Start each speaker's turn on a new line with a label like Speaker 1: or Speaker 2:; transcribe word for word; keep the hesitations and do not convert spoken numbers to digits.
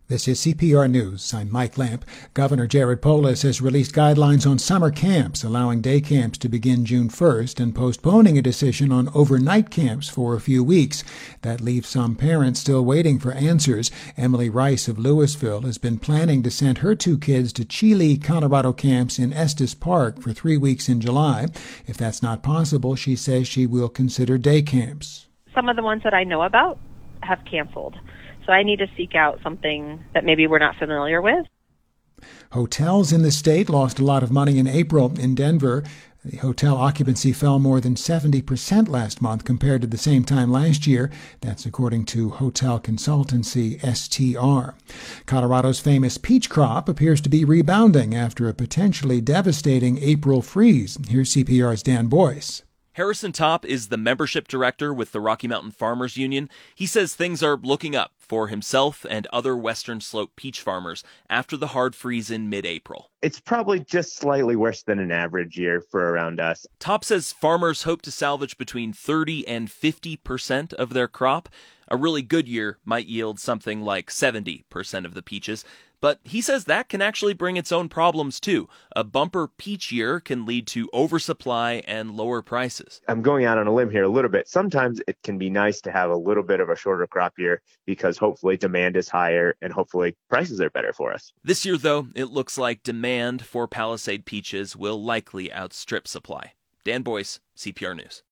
Speaker 1: This is C P R News. I'm Mike Lamp. Governor Jared Polis has released guidelines on summer camps, allowing day camps to begin June first and postponing a decision on overnight camps for a few weeks. That leaves some parents still waiting for answers. Emily Rice of Louisville has been planning to send her two kids to Chile, Colorado camps in Estes Park for three weeks in July. If that's not possible, she says she will consider day camps.
Speaker 2: Some of the ones that I know about have canceled. So I need to seek out something that maybe we're not familiar with.
Speaker 1: Hotels in the state lost a lot of money in April. In Denver, the hotel occupancy fell more than seventy percent last month compared to the same time last year. That's according to hotel consultancy S T R. Colorado's famous peach crop appears to be rebounding after a potentially devastating April freeze. Here's C P R's Dan Boyce.
Speaker 3: Harrison Topp is the membership director with the Rocky Mountain Farmers Union. He says things are looking up for himself and other Western Slope peach farmers after the hard freeze in mid-April.
Speaker 4: It's probably just slightly worse than an average year for around us.
Speaker 3: Topp says farmers hope to salvage between thirty and fifty percent of their crop. A really good year might yield something like seventy percent of the peaches. But he says that can actually bring its own problems, too. A bumper peach year can lead to oversupply and lower prices.
Speaker 4: I'm going out on a limb here a little bit. Sometimes it can be nice to have a little bit of a shorter crop year because hopefully demand is higher and hopefully prices are better for us.
Speaker 3: This year, though, it looks like demand for Palisade peaches will likely outstrip supply. Dan Boyce, C P R News.